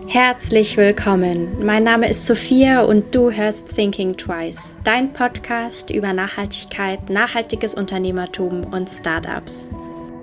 Herzlich willkommen. Mein Name ist Sophia und du hörst Thinking Twice, dein Podcast über Nachhaltigkeit, nachhaltiges Unternehmertum und Startups.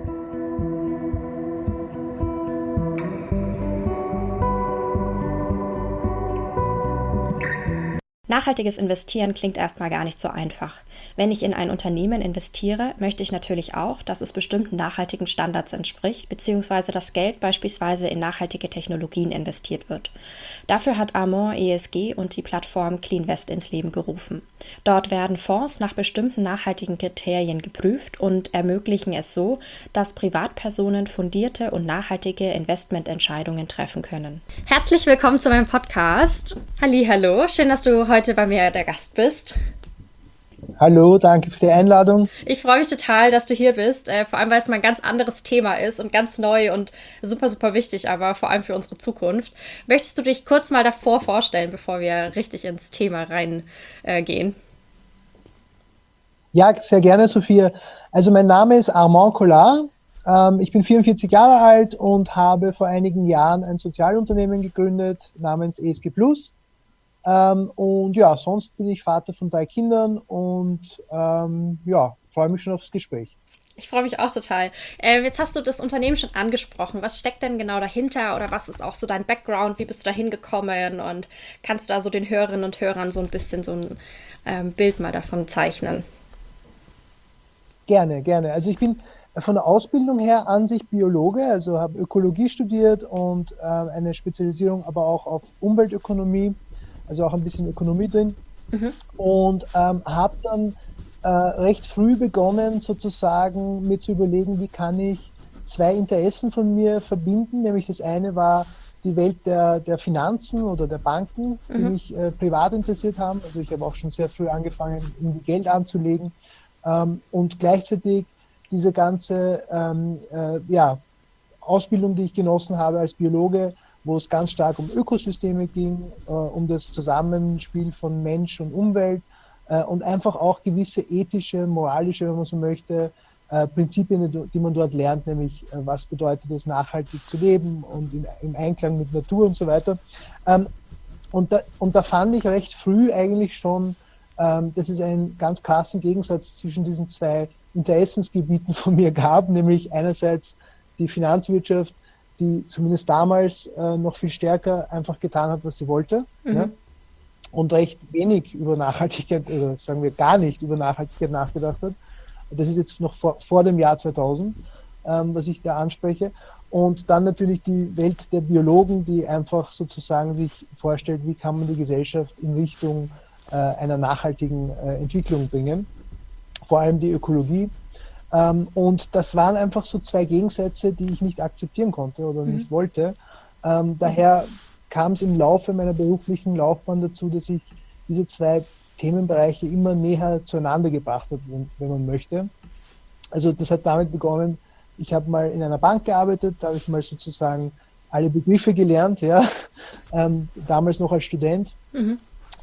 Nachhaltiges Investieren klingt erstmal gar nicht so einfach. Wenn ich in ein Unternehmen investiere, möchte ich natürlich auch, dass es bestimmten nachhaltigen Standards entspricht, beziehungsweise das Geld beispielsweise in nachhaltige Technologien investiert wird. Dafür hat Armand ESG und die Plattform CleanVest ins Leben gerufen. Dort werden Fonds nach bestimmten nachhaltigen Kriterien geprüft und ermöglichen es so, dass Privatpersonen fundierte und nachhaltige Investmententscheidungen treffen können. Herzlich willkommen zu meinem Podcast. Hallihallo, schön, dass du heute bei mir der Gast bist. Hallo, danke für die Einladung. Ich freue mich total, dass du hier bist, vor allem weil es mal ein ganz anderes Thema ist und ganz neu und super, super wichtig, aber vor allem für unsere Zukunft. Möchtest du dich kurz mal davor vorstellen, bevor wir richtig ins Thema reingehen? Ja, sehr gerne, Sophia. Also mein Name ist Armand Collard. Ich bin 44 Jahre alt und habe vor einigen Jahren ein Sozialunternehmen gegründet namens ESG Plus. Und ja, sonst bin ich Vater von 3 Kindern und ja, freue mich schon aufs Gespräch. Ich freue mich auch total. Jetzt hast du das Unternehmen schon angesprochen. Was steckt denn genau dahinter oder was ist auch so dein Background? Wie bist du da hingekommen? Und kannst du da so den Hörerinnen und Hörern so ein bisschen so ein Bild mal davon zeichnen? Gerne, gerne. Also ich bin von der Ausbildung her an sich Biologe, also habe Ökologie studiert und eine Spezialisierung aber auch auf Umweltökonomie, also auch ein bisschen Ökonomie drin. Mhm. Und habe dann recht früh begonnen, sozusagen mir zu überlegen, wie kann ich 2 Interessen von mir verbinden. Nämlich das eine war die Welt der Finanzen oder der Banken, die Mhm. mich privat interessiert haben. Also ich habe auch schon sehr früh angefangen, irgendwie Geld anzulegen. Und gleichzeitig diese ganze ja, Ausbildung, die ich genossen habe als Biologe, wo es ganz stark um Ökosysteme ging, um das Zusammenspiel von Mensch und Umwelt und einfach auch gewisse ethische, moralische, wenn man so möchte, Prinzipien, die man dort lernt, nämlich was bedeutet es, nachhaltig zu leben und im Einklang mit Natur und so weiter. Ähm, und da fand ich recht früh eigentlich schon, dass es einen ganz krassen Gegensatz zwischen diesen 2 Interessensgebieten von mir gab, nämlich einerseits die Finanzwirtschaft, die zumindest damals noch viel stärker einfach getan hat, was sie wollte, ja, Mhm. und recht wenig über Nachhaltigkeit oder sagen wir gar nicht über Nachhaltigkeit nachgedacht hat. Das ist jetzt noch vor dem Jahr 2000, was ich da anspreche. Und dann natürlich die Welt der Biologen, die einfach sozusagen sich vorstellt, wie kann man die Gesellschaft in Richtung einer nachhaltigen Entwicklung bringen, vor allem die Ökologie. Und das waren einfach so 2 Gegensätze, die ich nicht akzeptieren konnte oder Mhm. nicht wollte. Daher kam es im Laufe meiner beruflichen Laufbahn dazu, dass ich diese 2 Themenbereiche immer näher zueinander gebracht habe, wenn man möchte. Also das hat damit begonnen, ich habe mal in einer Bank gearbeitet, da habe ich mal sozusagen alle Begriffe gelernt, ja, damals noch als Student, Mhm.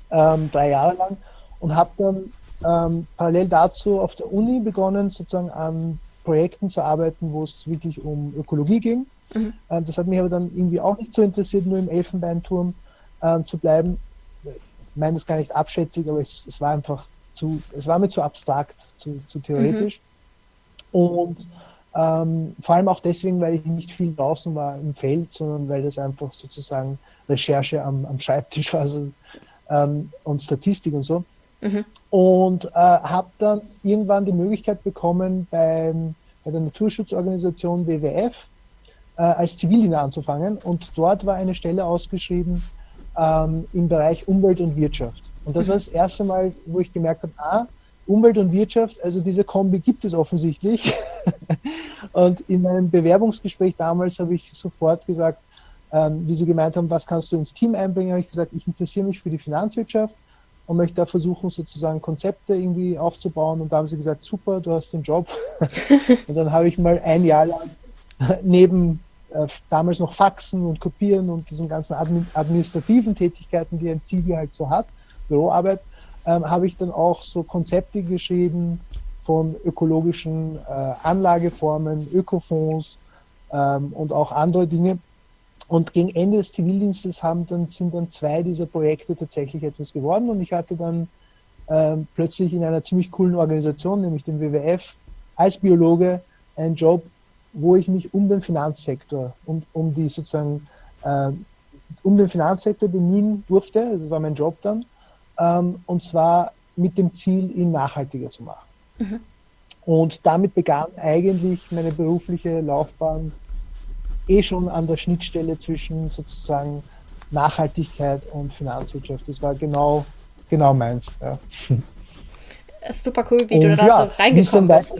3 Jahre lang und habe dann parallel dazu auf der Uni begonnen, sozusagen an Projekten zu arbeiten, wo es wirklich um Ökologie ging. Mhm. Das hat mich aber dann irgendwie auch nicht so interessiert, nur im Elfenbeinturm zu bleiben. Ich meine das gar nicht abschätzig, aber es war einfach es war mir zu abstrakt, zu Mhm. theoretisch. Und vor allem auch deswegen, weil ich nicht viel draußen war im Feld, sondern weil das einfach sozusagen Recherche am Schreibtisch war, also, und Statistik und so. Mhm. Und habe dann irgendwann die Möglichkeit bekommen, bei der Naturschutzorganisation WWF als Zivildiener anzufangen. Und dort war eine Stelle ausgeschrieben im Bereich Umwelt und Wirtschaft. Und das war Mhm. das erste Mal, wo ich gemerkt habe, Umwelt und Wirtschaft, also diese Kombi gibt es offensichtlich. Und in meinem Bewerbungsgespräch damals habe ich sofort gesagt, wie sie gemeint haben, was kannst du ins Team einbringen, habe ich gesagt, ich interessiere mich für die Finanzwirtschaft und möchte da versuchen, sozusagen Konzepte irgendwie aufzubauen. Und da haben sie gesagt, super, du hast den Job. Und dann habe ich mal ein Jahr lang neben damals noch Faxen und Kopieren und diesen ganzen administrativen Tätigkeiten, die ein Zivi halt so hat, Büroarbeit, habe ich dann auch so Konzepte geschrieben von ökologischen Anlageformen, Ökofonds und auch andere Dinge. Und gegen Ende des Zivildienstes sind dann 2 dieser Projekte tatsächlich etwas geworden und ich hatte dann plötzlich in einer ziemlich coolen Organisation, nämlich dem WWF, als Biologe einen Job, wo ich mich um den Finanzsektor, um die sozusagen um den Finanzsektor bemühen durfte. Das war mein Job dann. Und zwar mit dem Ziel, ihn nachhaltiger zu machen. Mhm. Und damit begann eigentlich meine berufliche Laufbahn schon an der Schnittstelle zwischen sozusagen Nachhaltigkeit und Finanzwirtschaft. Das war genau meins. Ja. Ist super cool, wie du da so reingekommen bist.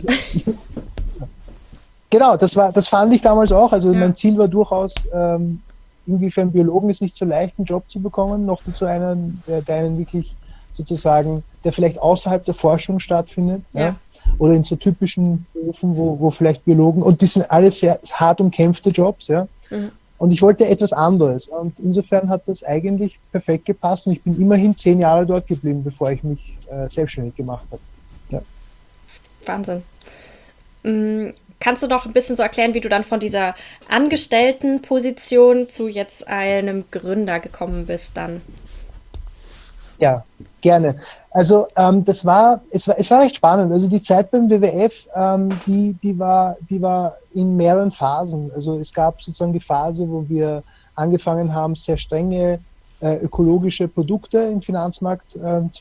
Genau, das fand ich damals auch. Also mein Ziel war durchaus, irgendwie für einen Biologen ist nicht so leicht, einen Job zu bekommen, noch dazu einen, der einen wirklich sozusagen, der vielleicht außerhalb der Forschung stattfindet. Ja. Oder in so typischen Berufen, wo vielleicht Biologen, und die sind alle sehr hart umkämpfte Jobs, ja. Mhm. Und ich wollte etwas anderes. Und insofern hat das eigentlich perfekt gepasst und ich bin immerhin 10 Jahre dort geblieben, bevor ich mich selbstständig gemacht habe. Ja. Wahnsinn. Kannst du doch ein bisschen so erklären, wie du dann von dieser Angestelltenposition zu jetzt einem Gründer gekommen bist dann? Ja, gerne. Also es war recht spannend. Also die Zeit beim WWF, die war in mehreren Phasen. Also es gab sozusagen die Phase, wo wir angefangen haben, sehr strenge ökologische Produkte im Finanzmarkt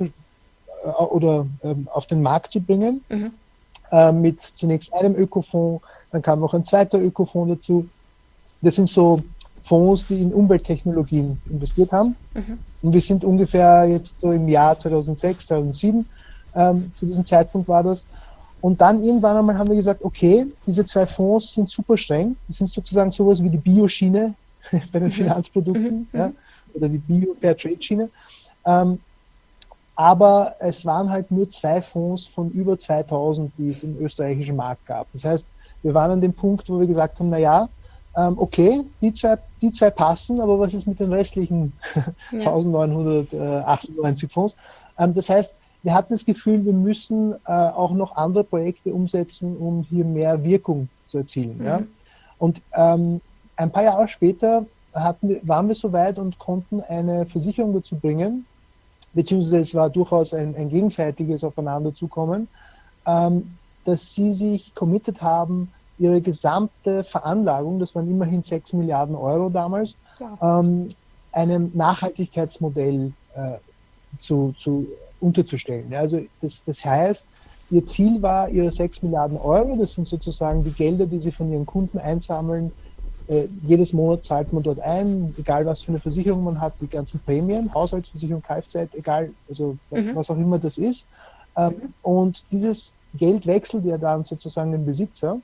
auf den Markt zu bringen. Mhm. Mit zunächst einem Ökofonds, dann kam noch ein zweiter Ökofonds dazu. Das sind so Fonds, die in Umwelttechnologien investiert haben. Mhm. Und wir sind ungefähr jetzt so im Jahr 2006, 2007, zu diesem Zeitpunkt war das. Und dann irgendwann einmal haben wir gesagt, okay, diese 2 Fonds sind super streng. Das sind sozusagen sowas wie die Bioschiene bei den Finanzprodukten, ja, oder die Bio-Fair-Trade-Schiene. Aber es waren halt nur 2 Fonds von über 2000, die es im österreichischen Markt gab. Das heißt, wir waren an dem Punkt, wo wir gesagt haben, naja, okay, die zwei passen, aber was ist mit den restlichen 1998 Fonds? Das heißt, wir hatten das Gefühl, wir müssen auch noch andere Projekte umsetzen, um hier mehr Wirkung zu erzielen. Mhm. Ja? Und ein paar Jahre später waren wir so weit und konnten eine Versicherung dazu bringen, beziehungsweise es war durchaus ein gegenseitiges Aufeinanderzukommen, dass sie sich committed haben, ihre gesamte Veranlagung, das waren immerhin 6 Milliarden Euro damals, einem Nachhaltigkeitsmodell unterzustellen. Ja, also das heißt, ihr Ziel war, ihre 6 Milliarden Euro, das sind sozusagen die Gelder, die sie von ihren Kunden einsammeln, jedes Monat zahlt man dort ein, egal was für eine Versicherung man hat, die ganzen Prämien, Haushaltsversicherung, Kfz, egal, also was auch immer das ist. Und dieses Geld wechselt ja dann sozusagen den Besitzer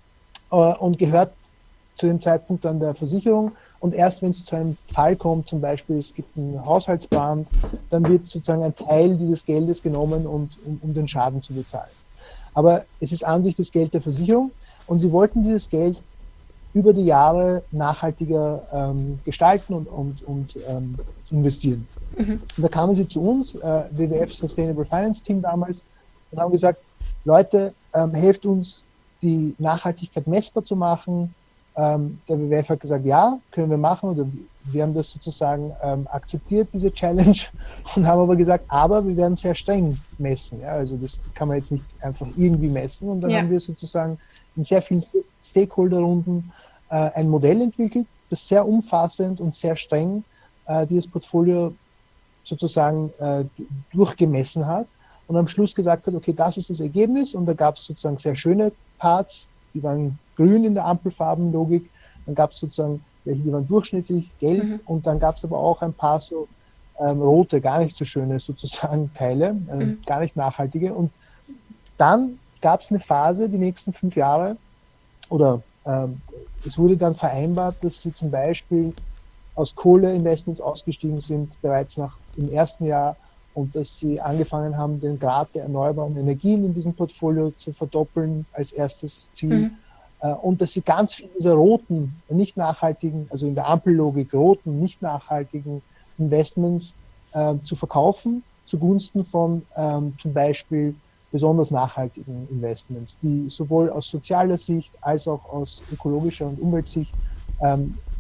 und gehört zu dem Zeitpunkt dann der Versicherung. Und erst wenn es zu einem Fall kommt, zum Beispiel es gibt einen Haushaltsbrand, dann wird sozusagen ein Teil dieses Geldes genommen, um den Schaden zu bezahlen. Aber es ist an sich das Geld der Versicherung und sie wollten dieses Geld über die Jahre nachhaltiger gestalten und investieren. Mhm. Und da kamen sie zu uns, WWF Sustainable Finance Team damals, und haben gesagt, Leute, helft uns, die Nachhaltigkeit messbar zu machen. Der WWF hat gesagt, ja, können wir machen. Oder wir haben das sozusagen akzeptiert, diese Challenge, und haben aber gesagt, aber wir werden sehr streng messen. Ja? Also das kann man jetzt nicht einfach irgendwie messen. Und dann haben wir sozusagen in sehr vielen Stakeholder-Runden ein Modell entwickelt, das sehr umfassend und sehr streng dieses Portfolio sozusagen durchgemessen hat und am Schluss gesagt hat, okay, das ist das Ergebnis, und da gab es sozusagen sehr schöne Parts, die waren grün in der Ampelfarbenlogik, dann gab es sozusagen welche, die waren durchschnittlich gelb, und dann gab es aber auch ein paar so rote, gar nicht so schöne sozusagen Teile, gar nicht nachhaltige, und dann gab es eine Phase, die nächsten 5 Jahre, oder es wurde dann vereinbart, dass sie zum Beispiel aus Kohleinvestments ausgestiegen sind, bereits im ersten Jahr, und dass sie angefangen haben, den Grad der erneuerbaren Energien in diesem Portfolio zu verdoppeln als erstes Ziel. Und dass sie ganz viele dieser roten, nicht nachhaltigen, also in der Ampellogik roten, nicht nachhaltigen Investments zu verkaufen, zugunsten von zum Beispiel besonders nachhaltigen Investments, die sowohl aus sozialer Sicht als auch aus ökologischer und Umweltsicht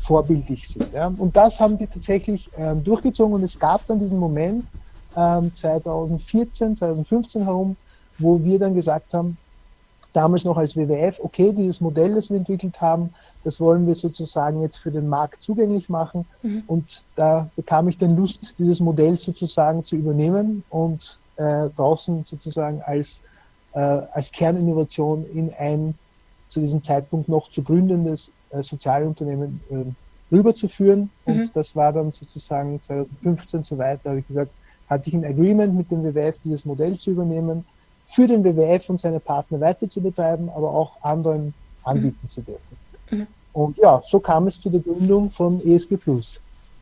vorbildlich sind. Ja. Und das haben die tatsächlich durchgezogen und es gab dann diesen Moment 2014, 2015 herum, wo wir dann gesagt haben, damals noch als WWF, okay, dieses Modell, das wir entwickelt haben, das wollen wir sozusagen jetzt für den Markt zugänglich machen. Und da bekam ich dann Lust, dieses Modell sozusagen zu übernehmen und draußen sozusagen als Kerninnovation in ein zu diesem Zeitpunkt noch zu gründendes Sozialunternehmen rüberzuführen. Und das war dann sozusagen 2015 soweit, da habe ich gesagt, hatte ich ein Agreement mit dem WWF, dieses Modell zu übernehmen, für den WWF und seine Partner weiter zu betreiben, aber auch anderen anbieten zu dürfen. Und ja, so kam es zu der Gründung von ESG Plus.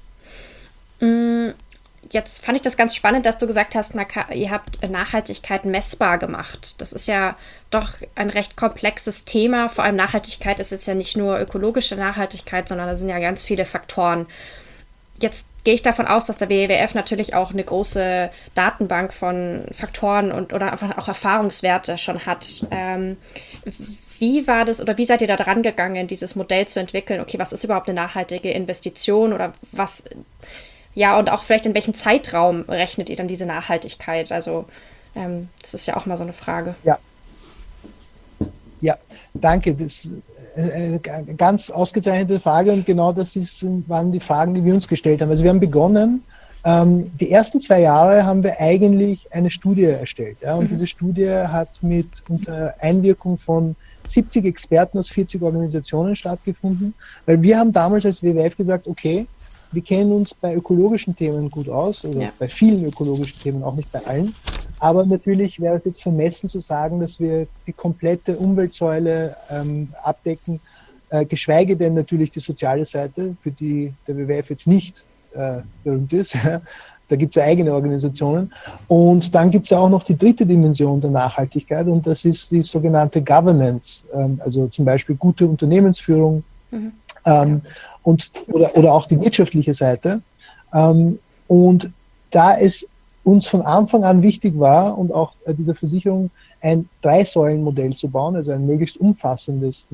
Jetzt fand ich das ganz spannend, dass du gesagt hast, ihr habt Nachhaltigkeit messbar gemacht. Das ist ja doch ein recht komplexes Thema. Vor allem Nachhaltigkeit ist jetzt ja nicht nur ökologische Nachhaltigkeit, sondern da sind ja ganz viele Faktoren. Jetzt gehe ich davon aus, dass der WWF natürlich auch eine große Datenbank von Faktoren oder einfach auch Erfahrungswerte schon hat. Wie war das oder wie seid ihr da dran gegangen, dieses Modell zu entwickeln? Okay, was ist überhaupt eine nachhaltige Investition oder was? Ja, und auch vielleicht in welchem Zeitraum rechnet ihr dann diese Nachhaltigkeit? Also das ist ja auch mal so eine Frage. Ja, danke. Das ist eine ganz ausgezeichnete Frage und genau das waren die Fragen, die wir uns gestellt haben. Also wir haben begonnen, die ersten 2 Jahre haben wir eigentlich eine Studie erstellt. Ja, und diese Studie hat unter Einwirkung von 70 Experten aus 40 Organisationen stattgefunden, weil wir haben damals als WWF gesagt, okay, wir kennen uns bei ökologischen Themen gut aus, also bei vielen ökologischen Themen, auch nicht bei allen. Aber natürlich wäre es jetzt vermessen zu sagen, dass wir die komplette Umweltsäule abdecken, geschweige denn natürlich die soziale Seite, für die der WWF jetzt nicht berühmt ist. Da gibt es ja eigene Organisationen. Und dann gibt es ja auch noch die dritte Dimension der Nachhaltigkeit und das ist die sogenannte Governance, also zum Beispiel gute Unternehmensführung, oder auch die wirtschaftliche Seite. Und da es uns von Anfang an wichtig war und auch dieser Versicherung ein 3-Säulen-Modell zu bauen, also ein möglichst umfassendes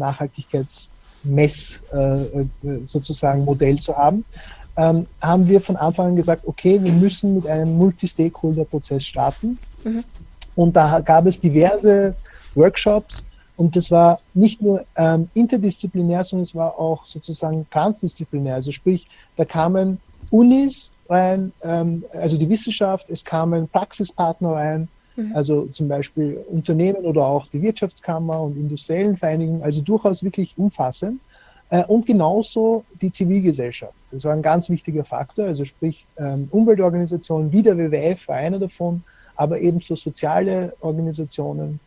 sozusagen Modell zu haben, haben wir von Anfang an gesagt, okay, wir müssen mit einem Multi-Stakeholder-Prozess starten. Und da gab es diverse Workshops, und das war nicht nur interdisziplinär, sondern es war auch sozusagen transdisziplinär. Also sprich, da kamen Unis rein, also die Wissenschaft, es kamen Praxispartner rein, also zum Beispiel Unternehmen oder auch die Wirtschaftskammer und industriellen Vereinigungen, also durchaus wirklich umfassend. Und genauso die Zivilgesellschaft. Das war ein ganz wichtiger Faktor, also sprich Umweltorganisationen, wie der WWF war einer davon, aber ebenso soziale Organisationen,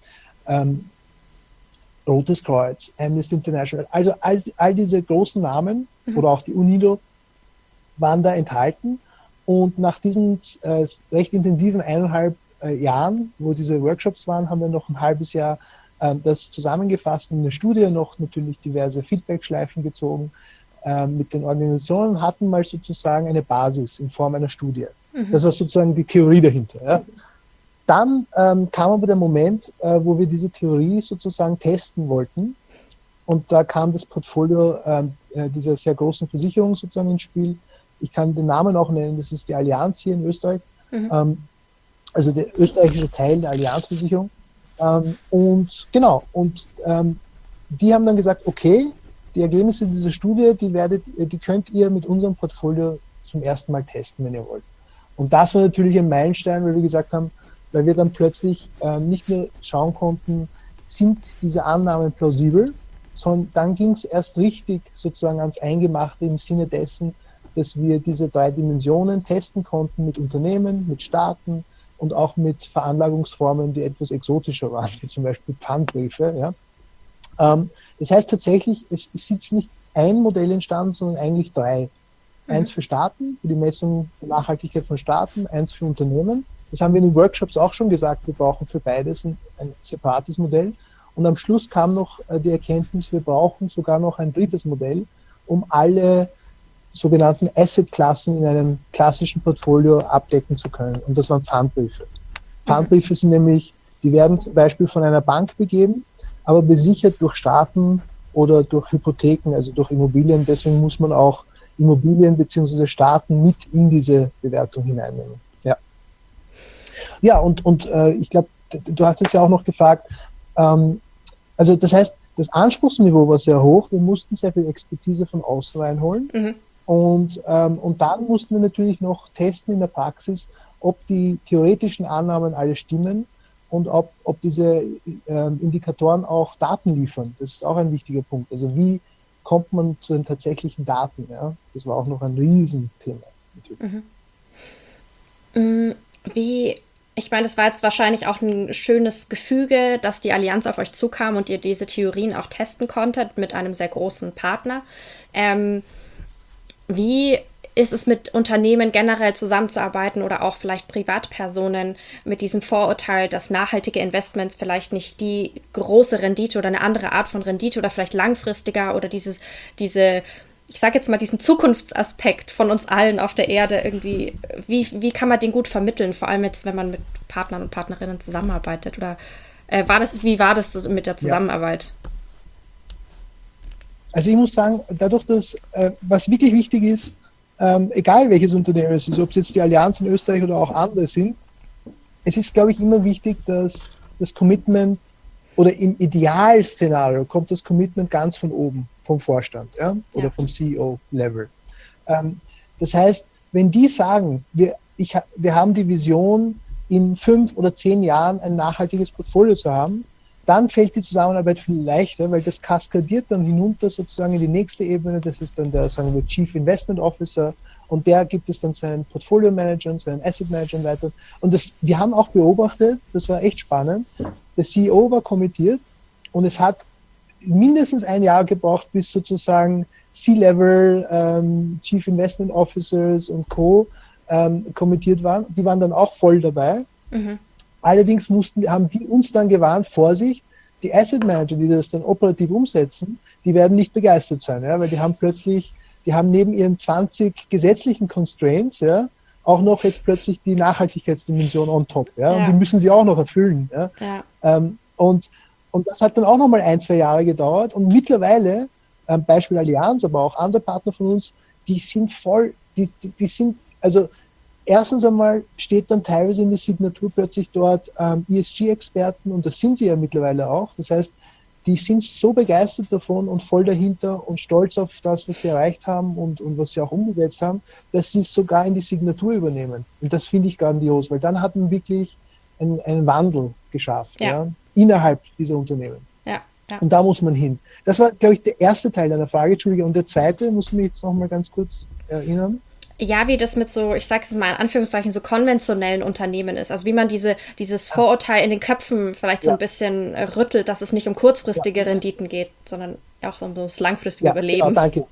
Rotes Kreuz, Amnesty International, also all diese großen Namen oder auch die UNIDO waren da enthalten. Und nach diesen recht intensiven 1,5 Jahren, wo diese Workshops waren, haben wir noch ein halbes Jahr das zusammengefasst in eine Studie, noch natürlich diverse Feedback-Schleifen gezogen mit den Organisationen, hatten mal sozusagen eine Basis in Form einer Studie. Das war sozusagen die Theorie dahinter. Ja. Dann kam aber der Moment, wo wir diese Theorie sozusagen testen wollten. Und da kam das Portfolio dieser sehr großen Versicherung sozusagen ins Spiel. Ich kann den Namen auch nennen, das ist die Allianz hier in Österreich. Also der österreichische Teil der Allianzversicherung. Und die haben dann gesagt, okay, die Ergebnisse dieser Studie, die könnt ihr mit unserem Portfolio zum ersten Mal testen, wenn ihr wollt. Und das war natürlich ein Meilenstein, weil wir gesagt haben, weil wir dann plötzlich nicht nur schauen konnten, sind diese Annahmen plausibel, sondern dann ging es erst richtig sozusagen ans Eingemachte im Sinne dessen, dass wir diese 3 Dimensionen testen konnten mit Unternehmen, mit Staaten und auch mit Veranlagungsformen, die etwas exotischer waren, wie zum Beispiel Pfandbriefe. Ja. Das heißt tatsächlich, es ist jetzt nicht ein Modell entstanden, sondern eigentlich 3. Eins für Staaten, für die Messung der Nachhaltigkeit von Staaten, eins für Unternehmen. Das haben wir in den Workshops auch schon gesagt, wir brauchen für beides ein separates Modell. Und am Schluss kam noch die Erkenntnis, wir brauchen sogar noch ein 3. Modell, um alle sogenannten Assetklassen in einem klassischen Portfolio abdecken zu können. Und das waren Pfandbriefe. Pfandbriefe sind nämlich, die werden zum Beispiel von einer Bank begeben, aber besichert durch Staaten oder durch Hypotheken, also durch Immobilien. Deswegen muss man auch Immobilien bzw. Staaten mit in diese Bewertung hineinnehmen. Ja, ja und ich glaube, du hast es ja auch noch gefragt, also das heißt, das Anspruchsniveau war sehr hoch, wir mussten sehr viel Expertise von außen reinholen. Mhm. Und dann mussten wir natürlich noch testen in der Praxis, ob die theoretischen Annahmen alle stimmen und ob diese Indikatoren auch Daten liefern. Das ist auch ein wichtiger Punkt. Also wie kommt man zu den tatsächlichen Daten? Ja? Das war auch noch ein Riesenthema. Natürlich. Mhm. Ich meine, das war jetzt wahrscheinlich auch ein schönes Gefüge, dass die Allianz auf euch zukam und ihr diese Theorien auch testen konntet mit einem sehr großen Partner. Wie ist es mit Unternehmen generell zusammenzuarbeiten oder auch vielleicht Privatpersonen mit diesem Vorurteil, dass nachhaltige Investments vielleicht nicht die große Rendite oder eine andere Art von Rendite oder vielleicht langfristiger oder diese, ich sage jetzt mal, diesen Zukunftsaspekt von uns allen auf der Erde irgendwie, wie kann man den gut vermitteln, vor allem jetzt, wenn man mit Partnern und Partnerinnen zusammenarbeitet oder wie war das mit der Zusammenarbeit? Ja. Also ich muss sagen, dadurch, dass was wirklich wichtig ist, egal welches Unternehmen es ist, ob es jetzt die Allianz in Österreich oder auch andere sind, es ist, glaube ich, immer wichtig, dass das Commitment oder im Idealszenario kommt das Commitment ganz von oben, vom Vorstand, ja, oder vom CEO-Level. Das heißt, wenn die sagen, wir haben die Vision, in 5 oder 10 Jahren ein nachhaltiges Portfolio zu haben, dann fällt die Zusammenarbeit viel leichter, weil das kaskadiert dann hinunter sozusagen in die nächste Ebene. Das ist dann der, sagen wir, Chief Investment Officer und der gibt es dann seinen Portfolio Managern, seinen Asset Managern weiter. Und wir haben auch beobachtet, das war echt spannend, der CEO war kommittiert und es hat mindestens ein Jahr gebraucht, bis sozusagen C-Level, Chief Investment Officers und Co. Kommittiert waren. Die waren dann auch voll dabei. Mhm. Allerdings haben die uns dann gewarnt, Vorsicht, die Asset Manager, die das dann operativ umsetzen, die werden nicht begeistert sein, ja, weil die haben neben ihren 20 gesetzlichen Constraints, ja, auch noch jetzt plötzlich die Nachhaltigkeitsdimension on top, ja, und die müssen sie auch noch erfüllen, ja. Und das hat dann auch nochmal 1, 2 Jahre gedauert und mittlerweile, Beispiel Allianz, aber auch andere Partner von uns, die sind voll, die sind, also erstens einmal steht dann teilweise in der Signatur plötzlich dort ESG-Experten und das sind sie ja mittlerweile auch. Das heißt, die sind so begeistert davon und voll dahinter und stolz auf das, was sie erreicht haben und was sie auch umgesetzt haben, dass sie es sogar in die Signatur übernehmen. Und das finde ich grandios, weil dann hat man wirklich einen Wandel geschafft, ja, innerhalb dieser Unternehmen. Ja. Und da muss man hin. Das war, glaube ich, der erste Teil deiner Frage, Entschuldige. Und der zweite, muss ich mich jetzt noch mal ganz kurz erinnern. Ja, wie das mit so, ich sage es mal in Anführungszeichen, so konventionellen Unternehmen ist. Also wie man dieses Vorurteil in den Köpfen vielleicht so ein bisschen rüttelt, dass es nicht um kurzfristige Renditen geht, sondern auch um das langfristige Überleben. Genau, danke.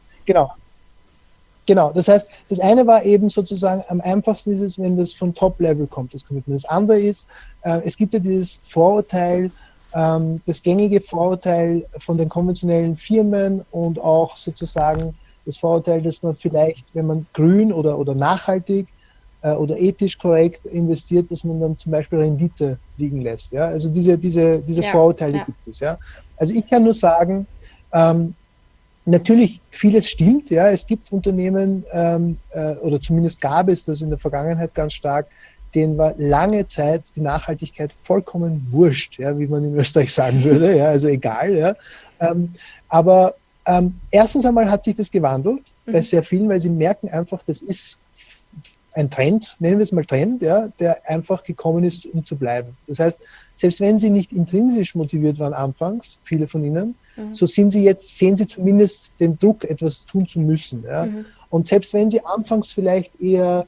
Genau, das heißt, das eine war eben sozusagen, am einfachsten ist es, wenn das von Top-Level kommt, das Commitment. Das andere ist, es gibt ja dieses Vorurteil, das gängige Vorurteil von den konventionellen Firmen und auch sozusagen das Vorurteil, dass man vielleicht, wenn man grün oder nachhaltig oder ethisch korrekt investiert, dass man dann zum Beispiel Rendite liegen lässt. Ja? Also diese Vorurteile gibt es. Ja? Also ich kann nur sagen, natürlich vieles stimmt. Ja? Es gibt Unternehmen, oder zumindest gab es das in der Vergangenheit ganz stark, denen war lange Zeit die Nachhaltigkeit vollkommen wurscht, ja? Wie man in Österreich sagen würde. Ja? Also egal. Ja? Aber erstens einmal hat sich das gewandelt bei sehr vielen, weil sie merken einfach, das ist ein Trend, nennen wir es mal Trend, ja, der einfach gekommen ist, um zu bleiben. Das heißt, selbst wenn sie nicht intrinsisch motiviert waren anfangs, viele von ihnen, so sehen sie zumindest den Druck, etwas tun zu müssen. Ja. Und selbst wenn sie anfangs vielleicht eher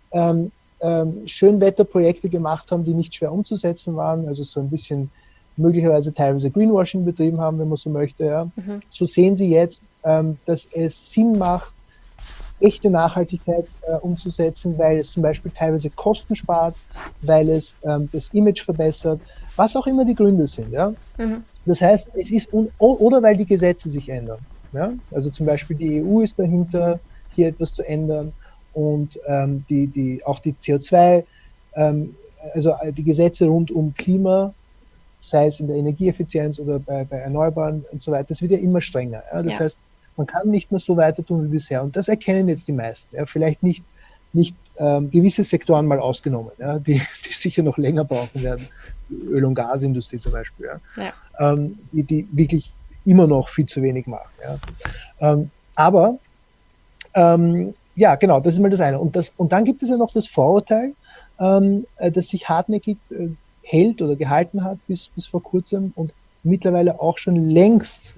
Schönwetterprojekte gemacht haben, die nicht schwer umzusetzen waren, also so ein bisschen möglicherweise teilweise Greenwashing betrieben haben, wenn man so möchte. Ja. So sehen Sie jetzt, dass es Sinn macht, echte Nachhaltigkeit umzusetzen, weil es zum Beispiel teilweise Kosten spart, weil es das Image verbessert, was auch immer die Gründe sind. Ja. Das heißt, es ist oder weil die Gesetze sich ändern. Ja. Also zum Beispiel die EU ist dahinter, hier etwas zu ändern und auch die CO2, also die Gesetze rund um Klima sei es in der Energieeffizienz oder bei Erneuerbaren und so weiter, das wird ja immer strenger. Ja? Das heißt, man kann nicht mehr so weiter tun wie bisher. Und das erkennen jetzt die meisten. Ja? Vielleicht nicht gewisse Sektoren mal ausgenommen, ja? Die sicher noch länger brauchen werden. Die Öl- und Gasindustrie zum Beispiel, die wirklich immer noch viel zu wenig machen. Ja? Aber ja, genau, das ist mal das eine. Und dann gibt es ja noch das Vorurteil, das sich hartnäckig hält oder gehalten hat bis vor kurzem und mittlerweile auch schon längst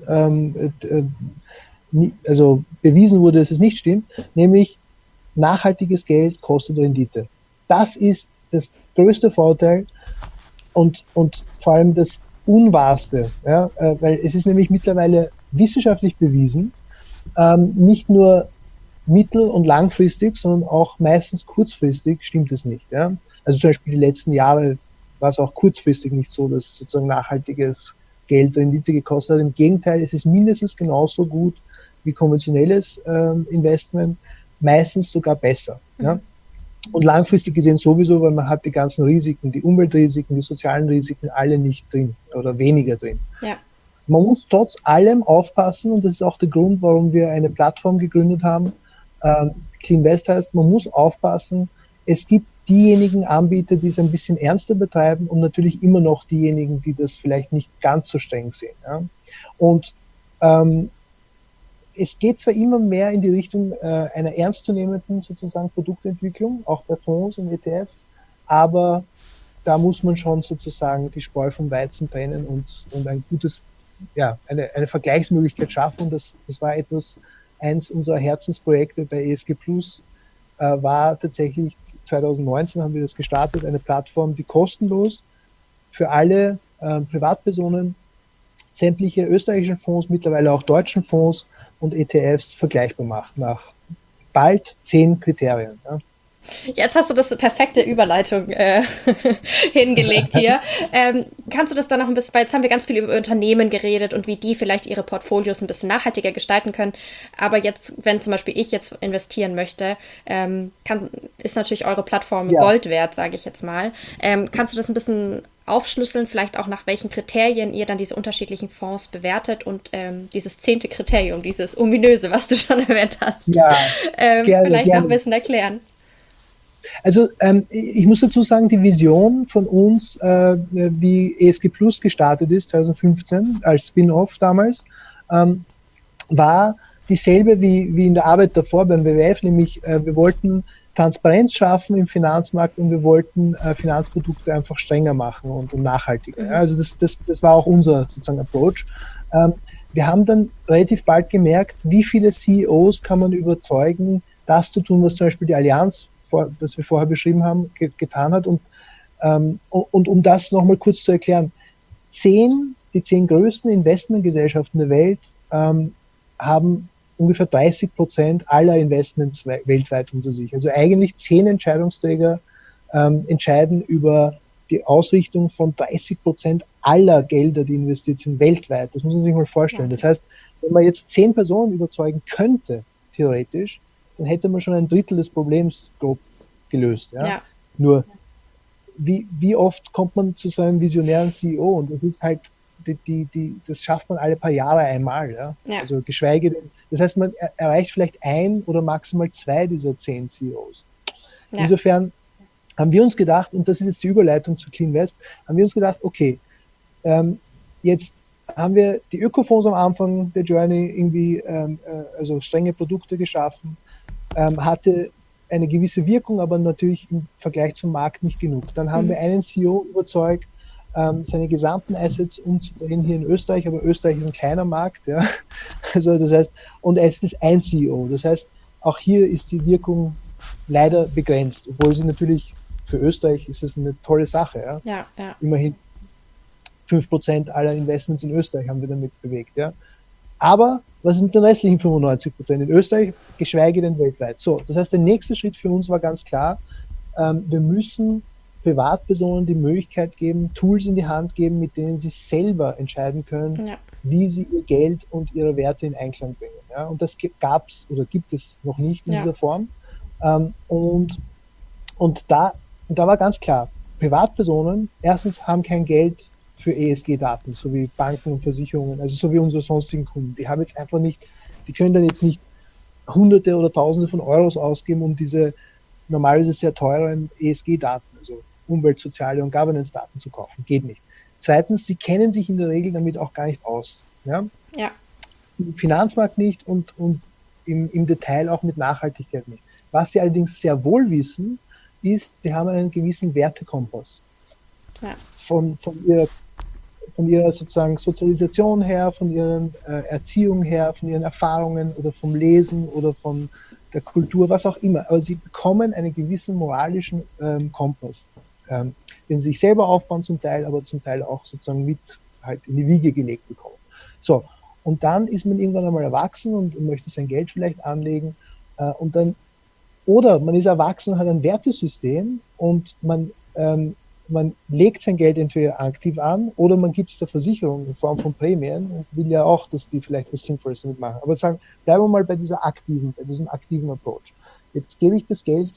also bewiesen wurde, dass es nicht stimmt, nämlich nachhaltiges Geld kostet Rendite. Das ist das größte Vorurteil und vor allem das Unwahrste, ja, weil es ist nämlich mittlerweile wissenschaftlich bewiesen, nicht nur mittel- und langfristig, sondern auch meistens kurzfristig stimmt es nicht. Ja? Also zum Beispiel die letzten Jahre war es auch kurzfristig nicht so, dass sozusagen nachhaltiges Geld Rendite gekostet hat. Im Gegenteil, es ist mindestens genauso gut wie konventionelles Investment, meistens sogar besser. Ja? Und langfristig gesehen sowieso, weil man hat die ganzen Risiken, die Umweltrisiken, die sozialen Risiken alle nicht drin oder weniger drin. Ja. Man muss trotz allem aufpassen und das ist auch der Grund, warum wir eine Plattform gegründet haben. CleanVest heißt, man muss aufpassen. Es gibt diejenigen Anbieter, die es ein bisschen ernster betreiben und natürlich immer noch diejenigen, die das vielleicht nicht ganz so streng sehen. Ja? Und es geht zwar immer mehr in die Richtung einer ernstzunehmenden sozusagen Produktentwicklung, auch bei Fonds und ETFs, aber da muss man schon sozusagen die Spreu vom Weizen trennen und ein gutes, ja, eine Vergleichsmöglichkeit schaffen. Das war eins unserer Herzensprojekte bei ESG Plus, war tatsächlich 2019 haben wir das gestartet, eine Plattform, die kostenlos für alle Privatpersonen sämtliche österreichischen Fonds, mittlerweile auch deutschen Fonds und ETFs vergleichbar macht, nach bald 10 Kriterien. Ja. Jetzt hast du das perfekte Überleitung hingelegt hier. Kannst du das dann noch ein bisschen, weil jetzt haben wir ganz viel über Unternehmen geredet und wie die vielleicht ihre Portfolios ein bisschen nachhaltiger gestalten können. Aber jetzt, wenn zum Beispiel ich jetzt investieren möchte, ist natürlich eure Plattform Gold wert, sage ich jetzt mal. Kannst du das ein bisschen aufschlüsseln, vielleicht auch nach welchen Kriterien ihr dann diese unterschiedlichen Fonds bewertet und dieses 10. Kriterium, dieses ominöse, was du schon erwähnt hast, vielleicht noch ein bisschen erklären? Also ich muss dazu sagen, die Vision von uns, wie ESG Plus gestartet ist, 2015 als Spin-off damals, war dieselbe wie in der Arbeit davor beim WWF, nämlich wir wollten Transparenz schaffen im Finanzmarkt und wir wollten Finanzprodukte einfach strenger machen und nachhaltiger. Ja, also das war auch unser sozusagen Approach. Wir haben dann relativ bald gemerkt, wie viele CEOs kann man überzeugen, das zu tun, was zum Beispiel die Allianz, das wir vorher beschrieben haben, getan hat. Und um das nochmal kurz zu erklären, die 10 größten Investmentgesellschaften der Welt haben ungefähr 30% aller Investments weltweit unter sich. Also eigentlich 10 Entscheidungsträger entscheiden über die Ausrichtung von 30% aller Gelder, die investiert sind, weltweit. Das muss man sich mal vorstellen. Das heißt, wenn man jetzt 10 Personen überzeugen könnte, theoretisch, dann hätte man schon ein Drittel des Problems grob gelöst. Ja? Nur, wie oft kommt man zu so einem visionären CEO? Und das ist halt, das schafft man alle paar Jahre einmal. Ja? Also geschweige denn, das heißt, man erreicht vielleicht 1 oder maximal 2 dieser 10 CEOs. Insofern haben wir uns gedacht, und das ist jetzt die Überleitung zu CleanVest, haben wir uns gedacht, okay, jetzt haben wir die Ökofonds am Anfang der Journey irgendwie, also strenge Produkte geschaffen, hatte eine gewisse Wirkung, aber natürlich im Vergleich zum Markt nicht genug. Dann haben wir einen CEO überzeugt, seine gesamten Assets umzudrehen hier in Österreich, aber Österreich ist ein kleiner Markt, ja. Also das heißt, und es ist ein CEO. Das heißt, auch hier ist die Wirkung leider begrenzt, obwohl sie natürlich für Österreich ist es eine tolle Sache, ja. Immerhin 5% aller Investments in Österreich haben wir damit bewegt, ja. Aber was ist mit den restlichen 95% in Österreich, geschweige denn weltweit? So, das heißt, der nächste Schritt für uns war ganz klar, wir müssen Privatpersonen die Möglichkeit geben, Tools in die Hand geben, mit denen sie selber entscheiden können, wie sie ihr Geld und ihre Werte in Einklang bringen. Ja? Und das gab es oder gibt es noch nicht in dieser Form. Und da war ganz klar, Privatpersonen erstens haben kein Geld für ESG-Daten, so wie Banken und Versicherungen, also so wie unsere sonstigen Kunden. Die haben jetzt einfach nicht, die können dann jetzt nicht Hunderte oder Tausende von Euros ausgeben, um diese normalerweise sehr teuren ESG-Daten, also Umwelt-, Soziale- und Governance-Daten zu kaufen. Geht nicht. Zweitens, sie kennen sich in der Regel damit auch gar nicht aus. Ja? Ja. Im Finanzmarkt nicht und im Detail auch mit Nachhaltigkeit nicht. Was sie allerdings sehr wohl wissen, ist, sie haben einen gewissen Wertekompass. Ja. Von ihrer sozusagen Sozialisation her, von ihrer Erziehung her, von ihren Erfahrungen oder vom Lesen oder von der Kultur, was auch immer. Aber sie bekommen einen gewissen moralischen Kompass, den sie sich selber aufbauen zum Teil, aber zum Teil auch sozusagen mit halt in die Wiege gelegt bekommen. So, und dann ist man irgendwann einmal erwachsen und möchte sein Geld vielleicht anlegen und dann, oder man ist erwachsen, hat ein Wertesystem und man legt sein Geld entweder aktiv an oder man gibt es der Versicherung in Form von Prämien und will ja auch, dass die vielleicht was Sinnvolles damit machen. Aber sagen, bleiben wir mal bei diesem aktiven Approach. Jetzt gebe ich das Geld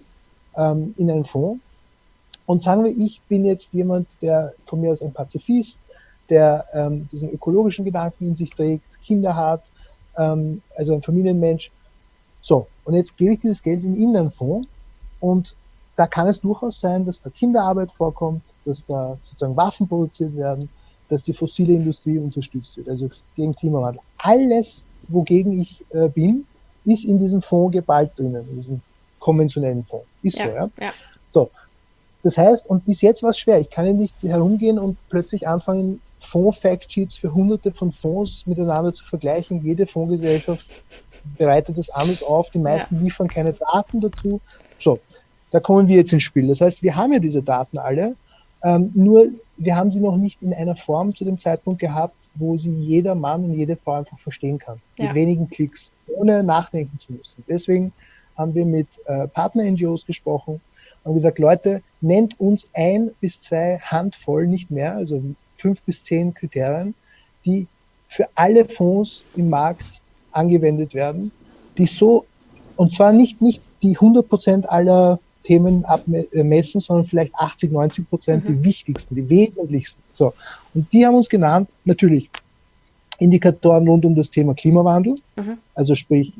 in einen Fonds und sagen wir, ich bin jetzt jemand, der von mir aus ein Pazifist, der diesen ökologischen Gedanken in sich trägt, Kinder hat, also ein Familienmensch. So, und jetzt gebe ich dieses Geld in einen Fonds und da kann es durchaus sein, dass da Kinderarbeit vorkommt, dass da sozusagen Waffen produziert werden, dass die fossile Industrie unterstützt wird, also gegen Klimawandel. Alles, wogegen ich bin, ist in diesem Fonds geballt drinnen, in diesem konventionellen Fonds. Ist Ja, so, ja? ja. So, das heißt, und bis jetzt war es schwer. Ich kann ja nicht herumgehen und plötzlich anfangen, Fonds-Factsheets für hunderte von Fonds miteinander zu vergleichen. Jede Fondsgesellschaft bereitet das anders auf. Die meisten liefern keine Daten dazu. So, da kommen wir jetzt ins Spiel. Das heißt, wir haben ja diese Daten alle, nur wir haben sie noch nicht in einer Form zu dem Zeitpunkt gehabt, wo sie jeder Mann und jede Frau einfach verstehen kann. Mit wenigen Klicks, ohne nachdenken zu müssen. Deswegen haben wir mit Partner-NGOs gesprochen und gesagt, Leute, nennt uns 1 bis 2 Handvoll, nicht mehr, also 5 bis 10 Kriterien, die für alle Fonds im Markt angewendet werden, die so, und zwar nicht die 100% aller Themen abmessen, sondern vielleicht 80-90% die wichtigsten, die wesentlichsten. So. Und die haben uns genannt, natürlich Indikatoren rund um das Thema Klimawandel, also sprich,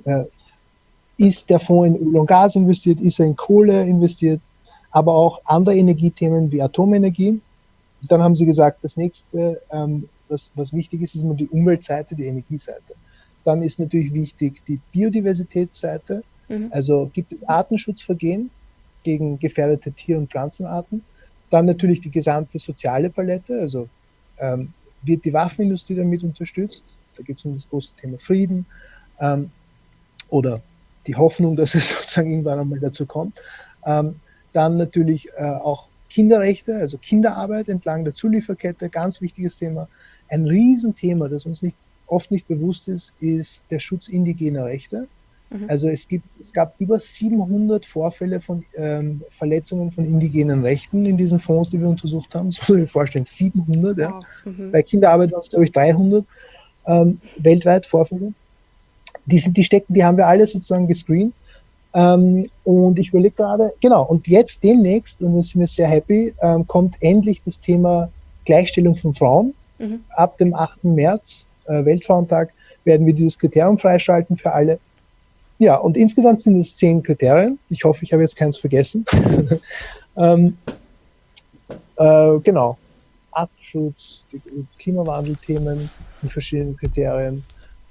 ist der Fonds in Öl und Gas investiert, ist er in Kohle investiert, aber auch andere Energiethemen wie Atomenergie. Und dann haben sie gesagt, das nächste, was wichtig ist, ist immer die Umweltseite, die Energieseite. Dann ist natürlich wichtig die Biodiversitätsseite. Also gibt es Artenschutzvergehen gegen gefährdete Tier- und Pflanzenarten. Dann natürlich die gesamte soziale Palette, also wird die Waffenindustrie damit unterstützt. Da geht es um das große Thema Frieden oder die Hoffnung, dass es sozusagen irgendwann einmal dazu kommt. Dann natürlich auch Kinderrechte, also Kinderarbeit entlang der Zulieferkette, ganz wichtiges Thema. Ein Riesenthema, das uns oft nicht bewusst ist, ist der Schutz indigener Rechte. Also es gab über 700 Vorfälle von Verletzungen von indigenen Rechten in diesen Fonds, die wir untersucht haben. Das muss man sich vorstellen, 700. Wow. Ja. Bei Kinderarbeit waren es, glaube ich, 300 weltweit Vorfälle. Die haben wir alle sozusagen gescreent. Und ich überlege gerade, genau, und jetzt demnächst, und da sind wir sehr happy, kommt endlich das Thema Gleichstellung von Frauen. Ab dem 8. März, Weltfrauentag, werden wir dieses Kriterium freischalten für alle. Ja, und insgesamt sind es 10 Kriterien. Ich hoffe, ich habe jetzt keins vergessen. Genau. Artenschutz, die Klimawandelthemen in verschiedenen Kriterien,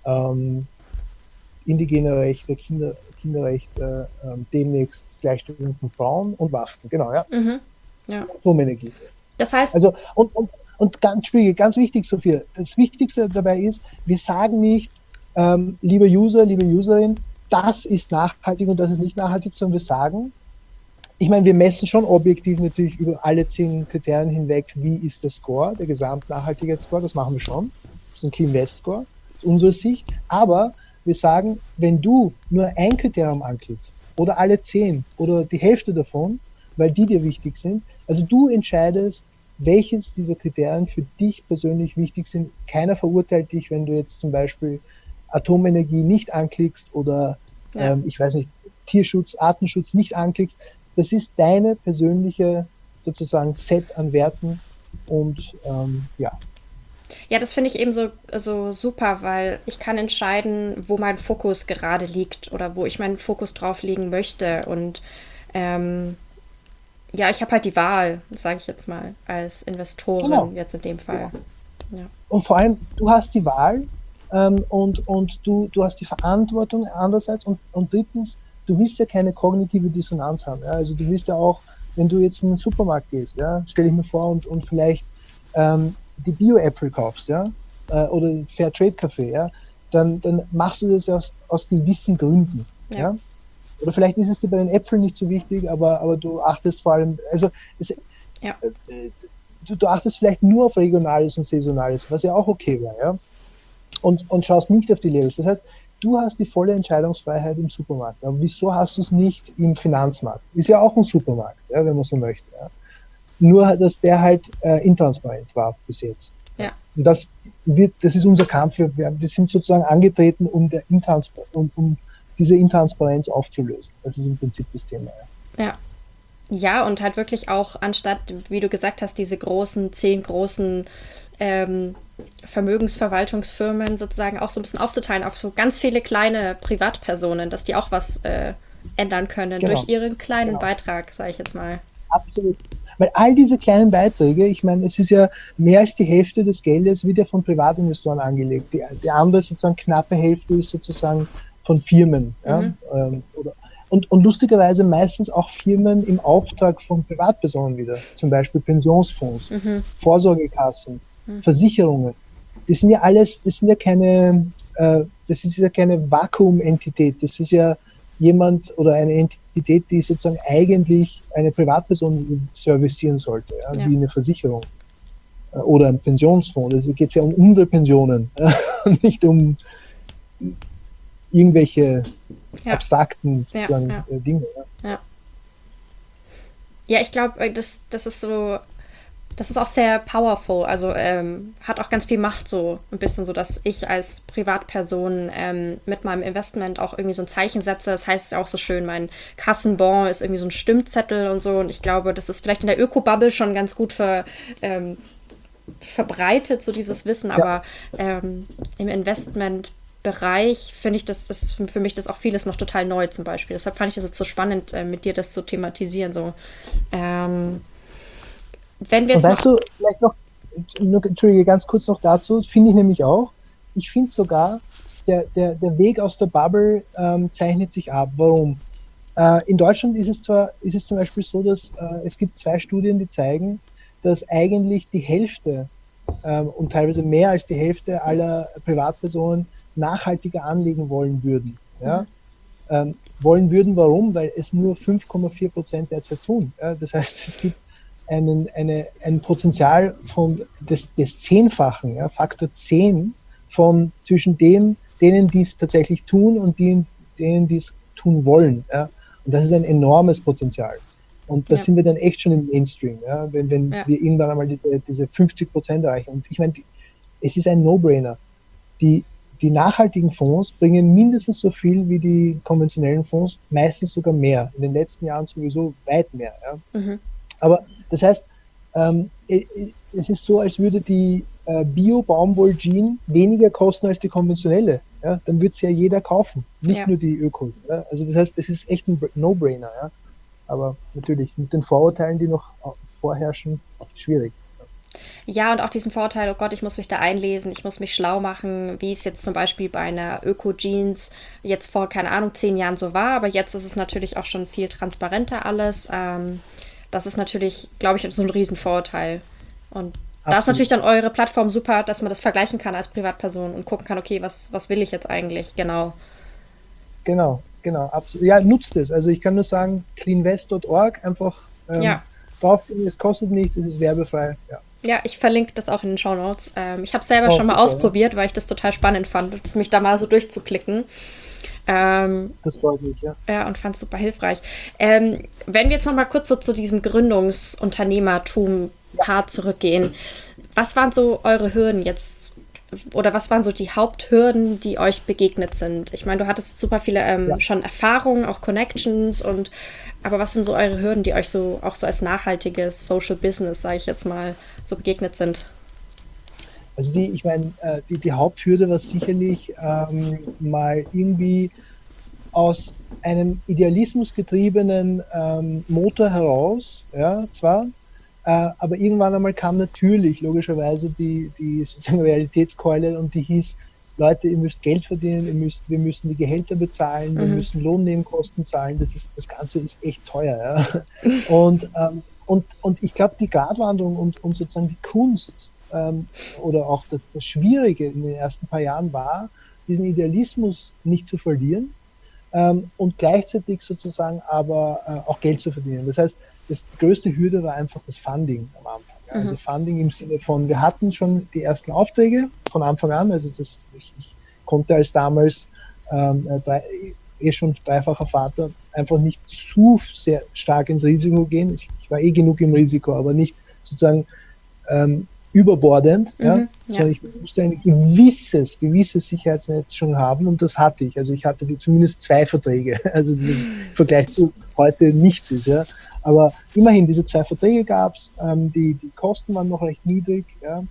indigene Rechte, Kinderrechte, demnächst Gleichstellung von Frauen und Waffen. Genau, ja. Ja. Atomenergie. Das heißt, also, und ganz wichtig, Sophia, das Wichtigste dabei ist, wir sagen nicht, lieber User, liebe Userin, das ist nachhaltig und das ist nicht nachhaltig, sondern wir sagen, ich meine, wir messen schon objektiv natürlich über alle 10 Kriterien hinweg, wie ist der Score, der Gesamtnachhaltigkeitsscore, das machen wir schon. Das ist ein Clean West Score, aus unserer Sicht. Aber wir sagen, wenn du nur ein Kriterium anklickst oder alle 10 oder die Hälfte davon, weil die dir wichtig sind, also du entscheidest, welches dieser Kriterien für dich persönlich wichtig sind. Keiner verurteilt dich, wenn du jetzt zum Beispiel Atomenergie nicht anklickst oder ich weiß nicht, Tierschutz, Artenschutz nicht anklickst. Das ist deine persönliche sozusagen Set an Werten, Und ja. Ja, das finde ich eben so super, weil ich kann entscheiden, wo mein Fokus gerade liegt oder wo ich meinen Fokus drauf legen möchte. Und ähm, ja, ich habe halt die Wahl, sage ich jetzt mal, als Genau. Investorin jetzt in dem Fall. Ja, Und vor allem, du hast die Wahl und du hast die Verantwortung andererseits und drittens, du willst ja keine kognitive Dissonanz haben. Ja? Also du willst ja auch, wenn du jetzt in den Supermarkt gehst, ja, stelle ich mir vor, und vielleicht die Bio-Äpfel kaufst, ja, oder Fairtrade-Kaffee, ja, dann machst du das ja aus gewissen Gründen. ja, Ja? Oder vielleicht ist es dir bei den Äpfeln nicht so wichtig, aber du achtest vor allem, also es, ja, du achtest vielleicht nur auf Regionales und Saisonales, was ja auch okay wäre, ja? Und schaust nicht auf die Labels. Das heißt, du hast die volle Entscheidungsfreiheit im Supermarkt. Aber wieso hast du es nicht im Finanzmarkt? Ist ja auch ein Supermarkt, ja, wenn man so möchte. Ja? Nur, dass der halt intransparent war bis jetzt. Ja? ja. Und das ist unser Kampf. Wir sind sozusagen angetreten, um diese Intransparenz aufzulösen. Das ist im Prinzip das Thema. Ja. Ja. Ja, und halt wirklich auch anstatt, wie du gesagt hast, diese großen, 10 großen ähm, Vermögensverwaltungsfirmen sozusagen auch so ein bisschen aufzuteilen auf so ganz viele kleine Privatpersonen, dass die auch was ändern können durch Genau, ihren kleinen genau. Beitrag, sage ich jetzt mal. Absolut. Weil all diese kleinen Beiträge, ich meine, es ist ja mehr als die Hälfte des Geldes wird ja von Privatinvestoren angelegt. Die andere sozusagen knappe Hälfte ist sozusagen von Firmen. Ja? Mhm. Und lustigerweise meistens auch Firmen im Auftrag von Privatpersonen wieder. Zum Beispiel Pensionsfonds, Mhm. Vorsorgekassen, Mhm. Versicherungen. Das ist ja keine Vakuumentität. Das ist ja jemand oder eine Entität, die sozusagen eigentlich eine Privatperson servicieren sollte, ja, Ja, wie eine Versicherung oder ein Pensionsfonds. Es geht ja um unsere Pensionen, nicht um irgendwelche ja, abstrakten ja, sozusagen ja, Dinge. Ja. ja. Ja, ich glaube, das ist so, das ist auch sehr powerful, also hat auch ganz viel Macht so ein bisschen so, dass ich als Privatperson mit meinem Investment auch irgendwie so ein Zeichen setze. Das heißt ja auch so schön, mein Kassenbon ist irgendwie so ein Stimmzettel und so und ich glaube, das ist vielleicht in der Öko-Bubble schon ganz gut verbreitet, so dieses Wissen, Ja. aber im Investmentbereich finde ich, das ist für mich das auch vieles noch total neu zum Beispiel. Deshalb fand ich das jetzt so spannend, mit dir das zu thematisieren. So. Ähm, wenn wir Und jetzt noch. weißt du, vielleicht noch, Entschuldige, ganz kurz noch dazu, finde ich nämlich auch, ich finde sogar, der Weg aus der Bubble zeichnet sich ab. Warum? In Deutschland ist es zum Beispiel so, dass es gibt 2 Studien, die zeigen, dass eigentlich die Hälfte und teilweise mehr als die Hälfte aller Privatpersonen nachhaltiger anlegen wollen würden. Ja? Mhm. Wollen würden, warum? Weil es nur 5,4% derzeit tun. Ja? Das heißt, es gibt ein Potenzial des Zehnfachen, ja? Faktor 10 von zwischen denen, die es tatsächlich tun und denen, die es tun wollen. Ja? Und das ist ein enormes Potenzial. Und da Ja, sind wir dann echt schon im Mainstream, ja? wenn ja, wir irgendwann einmal diese 50% erreichen. Und ich meine, es ist ein No-Brainer. Die, die nachhaltigen Fonds bringen mindestens so viel wie die konventionellen Fonds, meistens sogar mehr. In den letzten Jahren sowieso weit mehr. Ja? mhm. Aber das heißt, es ist so, als würde die Bio-Baumwoll-Jean weniger kosten als die konventionelle. Ja? Dann würde es ja jeder kaufen, nicht Ja. nur die Ökos. Ja? Also das heißt, das ist echt ein No-Brainer. Ja? Aber natürlich mit den Vorurteilen, die noch vorherrschen, schwierig. Ja, und auch diesen Vorteil, oh Gott, ich muss mich da einlesen, ich muss mich schlau machen, wie es jetzt zum Beispiel bei einer Öko-Jeans jetzt vor, keine Ahnung, 10 Jahren so war, aber jetzt ist es natürlich auch schon viel transparenter alles. Das ist natürlich, glaube ich, so ein Riesenvorteil. Und da ist Absolut. natürlich dann eure Plattform super, dass man das vergleichen kann als Privatperson und gucken kann, okay, was will ich jetzt eigentlich? Genau. Genau, genau, absolut. Ja, nutzt es. Also ich kann nur sagen, cleanvest.org einfach Ja. draufgehen, es kostet nichts, es ist werbefrei. Ja. Ja, ich verlinke das auch in den Shownotes. Ich habe es selber Oh, schon mal super, ja. ausprobiert, weil ich das total spannend fand, das mich da mal so durchzuklicken. Ähm, Das freut mich, ja. Ja, und fand es super hilfreich. Wenn wir jetzt noch mal kurz so zu diesem Gründungsunternehmertum-Part zurückgehen, was waren so eure Hürden jetzt oder was waren so die Haupthürden, die euch begegnet sind? Ich meine, du hattest super viele Ja. schon Erfahrungen, auch Connections aber was sind so eure Hürden, die euch so auch so als nachhaltiges Social Business, sage ich jetzt mal, so begegnet sind? Also ich meine, die Haupthürde war sicherlich mal irgendwie aus einem Idealismus getriebenen Motor heraus, ja, zwar, aber irgendwann einmal kam natürlich logischerweise die sozusagen Realitätskeule und die hieß, Leute, ihr müsst Geld verdienen, wir müssen die Gehälter bezahlen, wir müssen Lohnnebenkosten zahlen, das Ganze ist echt teuer. Ja. Und ich glaube, die Gratwanderung und sozusagen die Kunst oder auch das Schwierige in den ersten paar Jahren war, diesen Idealismus nicht zu verlieren, und gleichzeitig sozusagen aber auch Geld zu verdienen. Das heißt, die größte Hürde war einfach das Funding am Anfang. Ja. Also Funding im Sinne von, wir hatten schon die ersten Aufträge von Anfang an, also ich konnte als damals schon dreifacher Vater einfach nicht zu sehr stark ins Risiko gehen. Ich war genug im Risiko, aber nicht sozusagen überbordend, ja, sondern ich musste ein gewisses Sicherheitsnetz schon haben und das hatte ich. Also ich hatte zumindest 2 Verträge, also das im Vergleich zu heute nichts ist. Ja. Aber immerhin, diese 2 Verträge gab es, die Kosten waren noch recht niedrig, ja.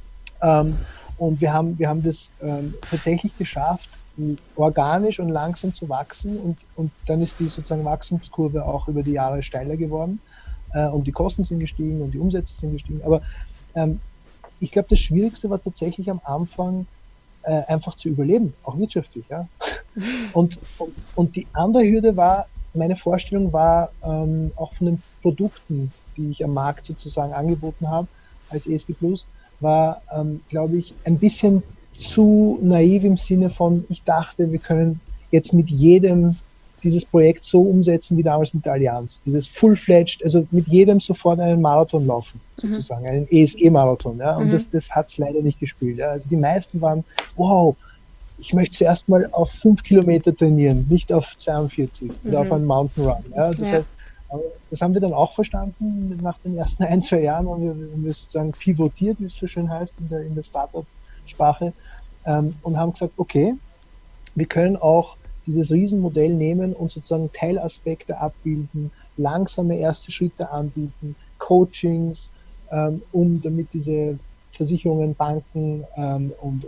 Und wir haben das tatsächlich geschafft, organisch und langsam zu wachsen und dann ist die sozusagen Wachstumskurve auch über die Jahre steiler geworden und die Kosten sind gestiegen und die Umsätze sind gestiegen. Aber ich glaube, das Schwierigste war tatsächlich am Anfang einfach zu überleben, auch wirtschaftlich. Ja? Und die andere Hürde war, meine Vorstellung war auch von den Produkten, die ich am Markt sozusagen angeboten habe als ESG Plus, war, glaube ich, ein bisschen zu naiv im Sinne von, ich dachte, wir können jetzt mit jedem dieses Projekt so umsetzen wie damals mit der Allianz. Dieses full-fledged, also mit jedem sofort einen Marathon laufen, sozusagen, einen ESG-Marathon. Ja? Und das hat es leider nicht gespielt. Ja? Also die meisten waren, wow, ich möchte zuerst mal auf 5 Kilometer trainieren, nicht auf 42 oder auf einen Mountain Run. Ja? Das heißt, das haben wir dann auch verstanden. Nach den ersten 1, 2 Jahren haben wir sozusagen pivotiert, wie es so schön heißt in der Startup-Sprache, und haben gesagt, okay, wir können auch dieses Riesenmodell nehmen und sozusagen Teilaspekte abbilden, langsame erste Schritte anbieten, Coachings, damit diese Versicherungen, Banken und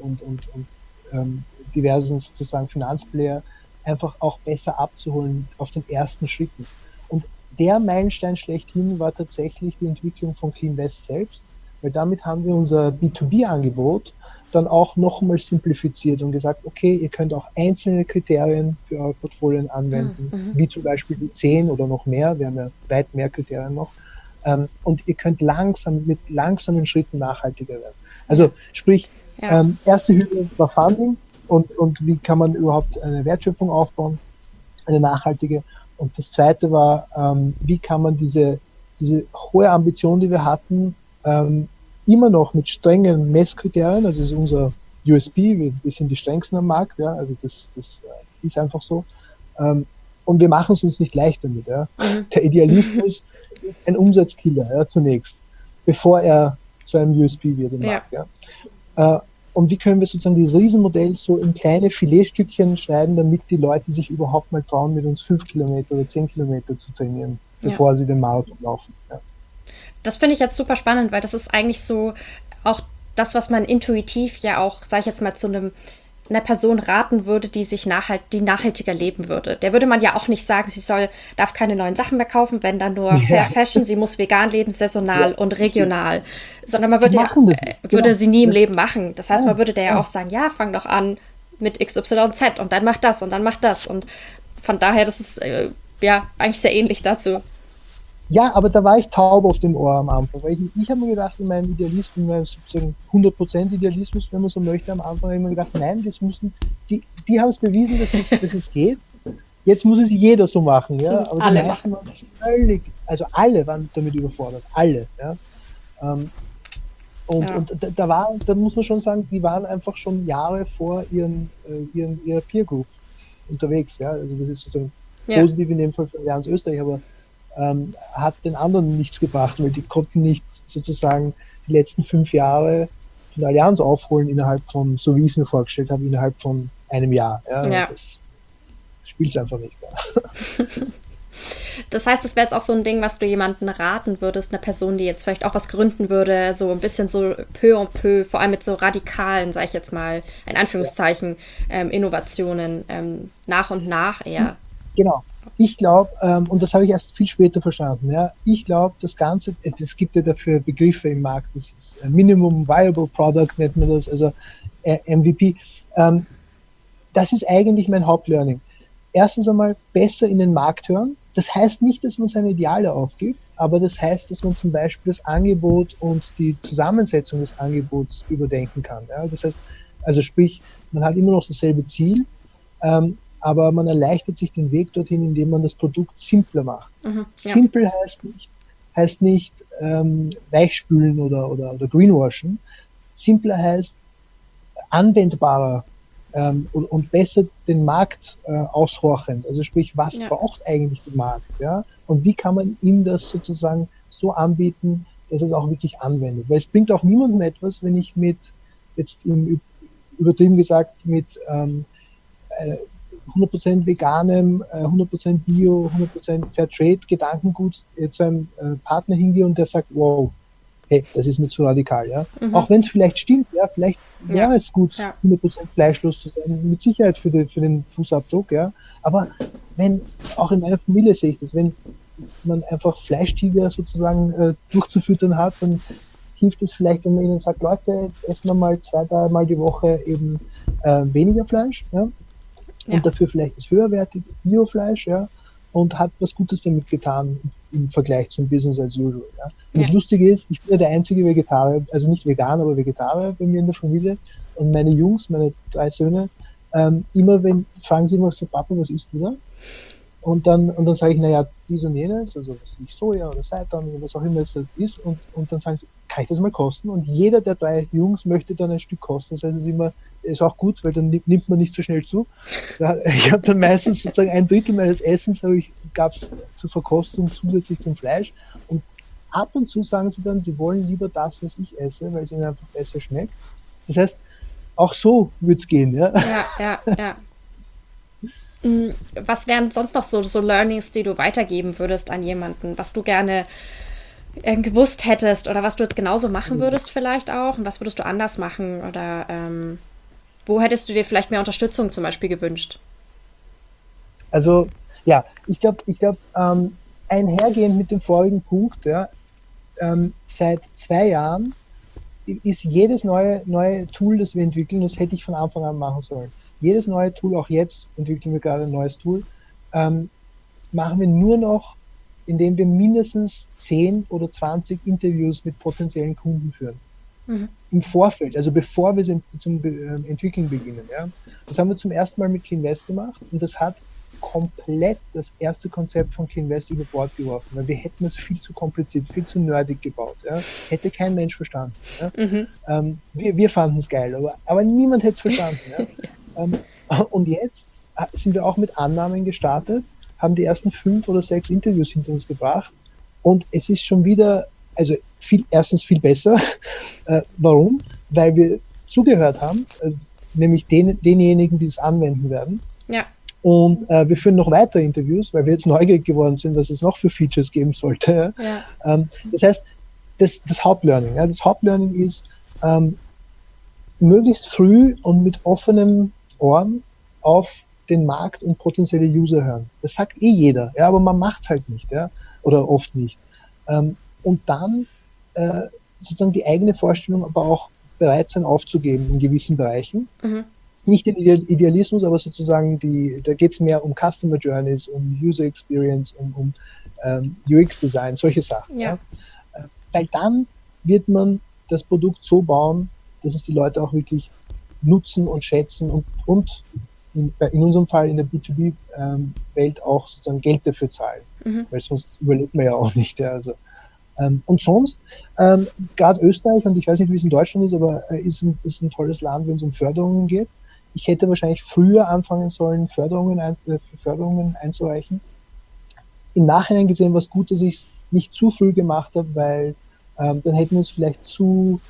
diversen sozusagen Finanzplayer einfach auch besser abzuholen auf den ersten Schritten. Und der Meilenstein schlechthin war tatsächlich die Entwicklung von CleanVest selbst, weil damit haben wir unser B2B-Angebot dann auch nochmal simplifiziert und gesagt, okay, ihr könnt auch einzelne Kriterien für eure Portfolien anwenden, wie zum Beispiel die 10 oder noch mehr, wir haben ja weit mehr Kriterien noch, und ihr könnt mit langsamen Schritten nachhaltiger werden. Also sprich, erste Hürde war Funding und wie kann man überhaupt eine Wertschöpfung aufbauen, eine nachhaltige. Und das zweite war, wie kann man diese hohe Ambition, die wir hatten, immer noch mit strengen Messkriterien, also das ist unser USP, wir sind die strengsten am Markt, ja, also das ist einfach so. Und wir machen es uns nicht leicht damit. Ja. Der Idealismus ist ein Umsatzkiller, ja, zunächst, bevor er zu einem USP wird im Markt. Ja. Und wie können wir sozusagen dieses Riesenmodell so in kleine Filetstückchen schneiden, damit die Leute sich überhaupt mal trauen, mit uns 5 Kilometer oder 10 Kilometer zu trainieren, bevor sie den Marathon laufen. Ja. Das finde ich jetzt super spannend, weil das ist eigentlich so auch das, was man intuitiv ja auch, sage ich jetzt mal, zu einer Person raten würde, die nachhaltiger leben würde. Der würde man ja auch nicht sagen, sie darf keine neuen Sachen mehr kaufen, wenn dann nur Fair Fashion, sie muss vegan leben, saisonal und regional. Sondern man würde sie nie im Leben machen. Das heißt, man würde der ja auch sagen, ja, fang doch an mit XYZ und dann mach das und dann mach das. Und von daher, das ist eigentlich sehr ähnlich dazu. Ja, aber da war ich taub auf dem Ohr am Anfang, weil ich habe mir gedacht, in meinem Idealismus, in meinem sozusagen 100% Idealismus, wenn man so möchte, am Anfang habe ich mir gedacht, nein, die haben es bewiesen, dass es geht. Jetzt muss es jeder so machen, ja. Aber die meisten waren völlig, also alle waren damit überfordert, alle, ja. Und da muss man schon sagen, die waren einfach schon Jahre vor ihrer Peer Group unterwegs, ja. Also das ist sozusagen positiv in dem Fall für Allianz Österreich, aber hat den anderen nichts gebracht, weil die konnten nicht sozusagen die letzten 5 Jahre von der Allianz aufholen innerhalb von, so wie ich es mir vorgestellt habe, innerhalb von einem Jahr. Ja. Das spielt es einfach nicht mehr. Das heißt, das wäre jetzt auch so ein Ding, was du jemandem raten würdest, eine Person, die jetzt vielleicht auch was gründen würde, so ein bisschen so peu à peu, vor allem mit so radikalen, sag ich jetzt mal, in Anführungszeichen, Innovationen nach und nach eher. Genau. Ich glaube, und das habe ich erst viel später verstanden, ja, ich glaube, das Ganze, es gibt ja dafür Begriffe im Markt, das ist Minimum Viable Product, nennt man das, also MVP. Das ist eigentlich mein Hauptlearning. Erstens einmal besser in den Markt hören. Das heißt nicht, dass man seine Ideale aufgibt, aber das heißt, dass man zum Beispiel das Angebot und die Zusammensetzung des Angebots überdenken kann. Ja? Das heißt, also sprich, man hat immer noch dasselbe Ziel, aber man erleichtert sich den Weg dorthin, indem man das Produkt simpler macht. Ja. Simpel heißt nicht weichspülen oder greenwashen. Simpler heißt anwendbarer und besser den Markt aushorchend. Also sprich, was braucht eigentlich der Markt? Ja? Und wie kann man ihm das sozusagen so anbieten, dass es auch wirklich anwendet? Weil es bringt auch niemandem etwas, wenn ich jetzt übertrieben gesagt, mit 100% veganem, 100% Bio, 100% Fairtrade Gedankengut zu einem Partner hingehe und der sagt, wow, hey, das ist mir zu radikal, ja. Auch wenn es vielleicht stimmt, ja, vielleicht wäre es gut, 100% fleischlos zu sein, mit Sicherheit für den Fußabdruck, ja. Aber auch in meiner Familie sehe ich das, wenn man einfach Fleischtiger sozusagen durchzufüttern hat, dann hilft es vielleicht, wenn man ihnen sagt, Leute, jetzt essen wir mal 2-3 Mal die Woche eben weniger Fleisch, ja. Und dafür vielleicht das höherwertige Biofleisch, ja, und hat was Gutes damit getan im Vergleich zum Business as usual. Ja. Und das Lustige ist, ich bin ja der einzige Vegetarier, also nicht vegan, aber Vegetarier bei mir in der Familie. Und meine Jungs, meine 3 Söhne, fragen sie immer so, Papa, was isst du da? Und dann sage ich, naja, dies und jenes, also Soja oder Seitan oder was auch immer es ist. Und dann sagen sie, kann ich das mal kosten? Und jeder der 3 Jungs möchte dann ein Stück kosten. Das heißt, es ist auch gut, weil dann nimmt man nicht so schnell zu. Ich habe dann meistens sozusagen 1/3 meines Essens gab es zur Verkostung zusätzlich zum Fleisch. Und ab und zu sagen sie dann, sie wollen lieber das, was ich esse, weil es ihnen einfach besser schmeckt. Das heißt, auch so wird es gehen. Ja. Was wären sonst noch so Learnings, die du weitergeben würdest an jemanden, was du gerne gewusst hättest oder was du jetzt genauso machen würdest vielleicht auch und was würdest du anders machen oder wo hättest du dir vielleicht mehr Unterstützung zum Beispiel gewünscht? Also ja, ich glaube, einhergehend mit dem vorigen Punkt, ja, seit 2 Jahren ist jedes neue Tool, das wir entwickeln, das hätte ich von Anfang an machen sollen. Jedes neue Tool, auch jetzt entwickeln wir gerade ein neues Tool, machen wir nur noch, indem wir mindestens 10 oder 20 Interviews mit potenziellen Kunden führen. Im Vorfeld, also bevor wir zum Entwickeln beginnen. Ja. Das haben wir zum ersten Mal mit CleanVest gemacht und das hat komplett das erste Konzept von CleanVest über Bord geworfen, weil wir hätten es viel zu kompliziert, viel zu nerdig gebaut. Ja. Hätte kein Mensch verstanden. Ja. Wir fanden es geil, aber niemand hätte es verstanden. Ja. Und jetzt sind wir auch mit Annahmen gestartet, haben die ersten 5 oder 6 Interviews hinter uns gebracht und es ist schon wieder, also erstens viel besser. Warum? Weil wir zugehört haben, also nämlich denjenigen, die es anwenden werden. Ja. Und wir führen noch weitere Interviews, weil wir jetzt neugierig geworden sind, was es noch für Features geben sollte. Ja. Das heißt, das Hauptlearning. Ja, das Hauptlearning ist, möglichst früh und mit offenen Ohren auf den Markt und potenzielle User hören. Das sagt jeder, ja, aber man macht es halt nicht, ja, oder oft nicht. Und dann sozusagen die eigene Vorstellung, aber auch bereit sein aufzugeben in gewissen Bereichen. Nicht den Idealismus, aber sozusagen da geht es mehr um Customer Journeys, um User Experience, um UX-Design, solche Sachen. Ja. Weil dann wird man das Produkt so bauen, dass es die Leute auch wirklich nutzen und schätzen und in unserem Fall in der B2B-Welt auch sozusagen Geld dafür zahlen. Weil sonst überlebt man ja auch nicht. Ja, also. Und sonst, gerade Österreich, und ich weiß nicht, wie es in Deutschland ist, aber ist ein tolles Land, wenn es um Förderungen geht. Ich hätte wahrscheinlich früher anfangen sollen, Förderungen einzureichen. Im Nachhinein gesehen war es gut, dass ich es nicht zu früh gemacht habe, weil dann hätten wir uns vielleicht zu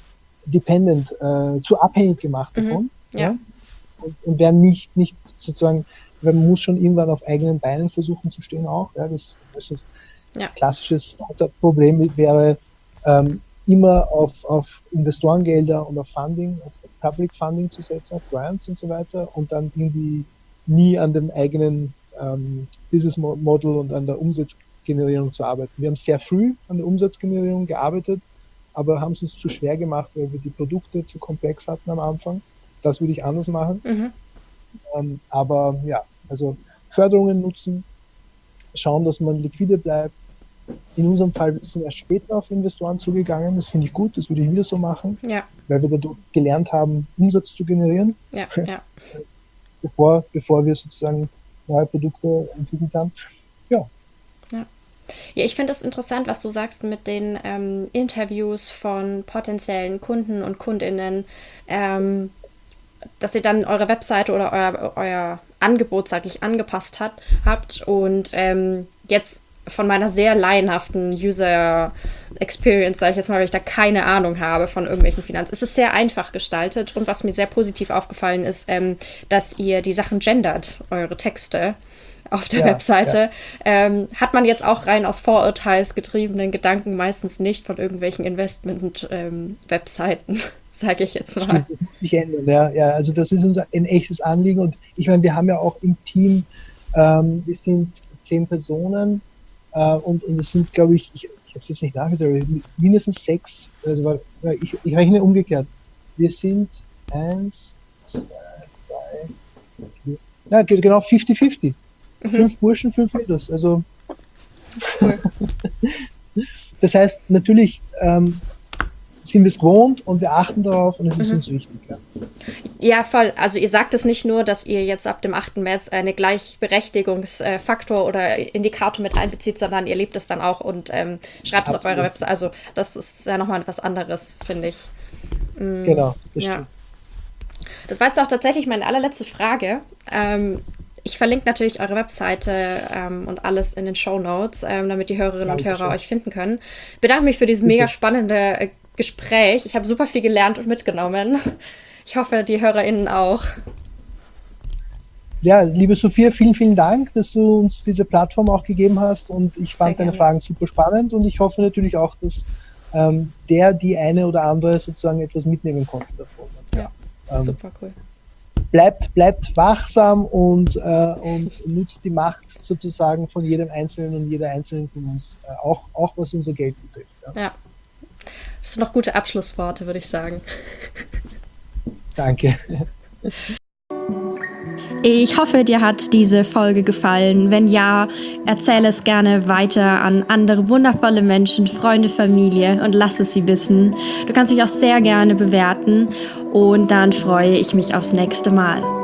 abhängig gemacht davon. Ja. Und wären nicht sozusagen weil man muss schon irgendwann auf eigenen Beinen versuchen zu stehen auch. Ja, das ist klassisches Startup-Problem wäre, immer auf Investorengelder und auf Funding, auf Public Funding zu setzen, auf Grants und so weiter und dann irgendwie nie an dem eigenen Business Model und an der Umsatzgenerierung zu arbeiten. Wir haben sehr früh an der Umsatzgenerierung gearbeitet, aber haben es uns zu schwer gemacht, weil wir die Produkte zu komplex hatten am Anfang. Das würde ich anders machen. Aber ja, also Förderungen nutzen, schauen, dass man liquide bleibt. In unserem Fall sind wir erst später auf Investoren zugegangen. Das finde ich gut, das würde ich wieder so machen, weil wir dadurch gelernt haben, Umsatz zu generieren, bevor wir sozusagen neue Produkte entwickelt haben. Ja, ich finde es interessant, was du sagst mit den Interviews von potenziellen Kunden und KundInnen, dass ihr dann eure Webseite oder euer Angebot, sage ich, angepasst habt und jetzt von meiner sehr laienhaften User Experience, sage ich jetzt mal, weil ich da keine Ahnung habe von irgendwelchen Finanzen. Es ist sehr einfach gestaltet und was mir sehr positiv aufgefallen ist, dass ihr die Sachen gendert, eure Texte auf der Webseite. Hat man jetzt auch rein aus vorurteilsgetriebenen Gedanken meistens nicht von irgendwelchen Investment-Webseiten, sage ich jetzt mal. Stimmt, das muss sich ändern. Ja, also das ist uns ein echtes Anliegen und ich meine, wir haben ja auch im Team, wir sind 10 Personen und es sind, glaube ich habe es jetzt nicht nachgezählt, mindestens 6, also ich rechne umgekehrt. Wir sind 1, 2, 3, 4, genau 50-50. 5 Burschen, 5 Mädels. Also cool. Das heißt, natürlich sind wir es gewohnt und wir achten darauf und es ist uns wichtig. Ja, voll. Also ihr sagt es nicht nur, dass ihr jetzt ab dem 8. März eine Gleichberechtigungsfaktor oder Indikator mit einbezieht, sondern ihr lebt es dann auch und schreibt es auf eurer Website. Also das ist ja nochmal was anderes, finde ich. Genau, das stimmt. Das war jetzt auch tatsächlich meine allerletzte Frage. Ich verlinke natürlich eure Webseite und alles in den Shownotes, damit die Hörerinnen und Hörer euch finden können. Ich bedanke mich für dieses mega spannende Gespräch. Ich habe super viel gelernt und mitgenommen. Ich hoffe, die HörerInnen auch. Ja, liebe Sophia, vielen, vielen Dank, dass du uns diese Plattform auch gegeben hast und ich fand deine Fragen super spannend und ich hoffe natürlich auch, dass die eine oder andere sozusagen etwas mitnehmen konnte davon. Super cool. Bleibt wachsam und nutzt die Macht sozusagen von jedem Einzelnen und jeder Einzelnen von uns, auch was unser Geld betrifft. Ja, das sind noch gute Abschlussworte, würde ich sagen. Danke. Ich hoffe, dir hat diese Folge gefallen. Wenn ja, erzähle es gerne weiter an andere wundervolle Menschen, Freunde, Familie und lass es sie wissen. Du kannst mich auch sehr gerne bewerten und dann freue ich mich aufs nächste Mal.